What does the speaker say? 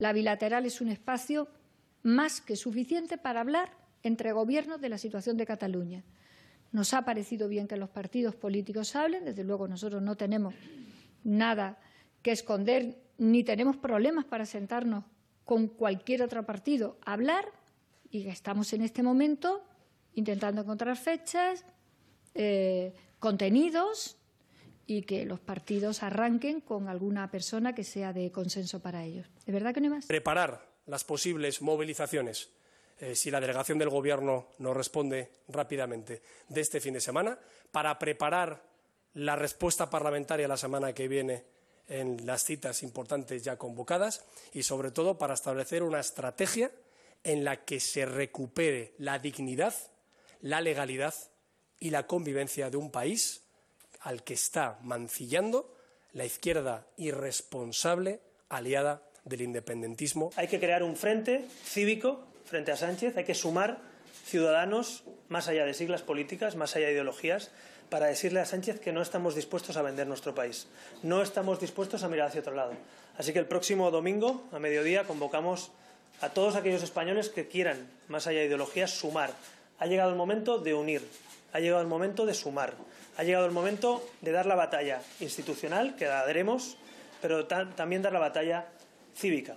La bilateral es un espacio más que suficiente para hablar entre gobiernos de la situación de Cataluña. Nos ha parecido bien que los partidos políticos hablen. Desde luego, nosotros no tenemos nada que esconder ni tenemos problemas para sentarnos con cualquier otro partido a hablar, y estamos en este momento intentando encontrar fechas, contenidos, y que los partidos arranquen con alguna persona que sea de consenso para ellos. ¿Es verdad que no hay más? Preparar las posibles movilizaciones, si la delegación del Gobierno nos responde rápidamente, de este fin de semana, para preparar la respuesta parlamentaria la semana que viene en las citas importantes ya convocadas y, sobre todo, para establecer una estrategia en la que se recupere la dignidad, la legalidad y la convivencia de un país al que está mancillando la izquierda irresponsable aliada del independentismo. Hay que crear un frente cívico frente a Sánchez, hay que sumar ciudadanos más allá de siglas políticas, más allá de ideologías, para decirle a Sánchez que no estamos dispuestos a vender nuestro país, no estamos dispuestos a mirar hacia otro lado. Así que el próximo domingo, a mediodía, convocamos a todos aquellos españoles que quieran, más allá de ideologías, sumar. Ha llegado el momento de unir, ha llegado el momento de sumar, ha llegado el momento de dar la batalla institucional, que la daremos, pero también dar la batalla cívica.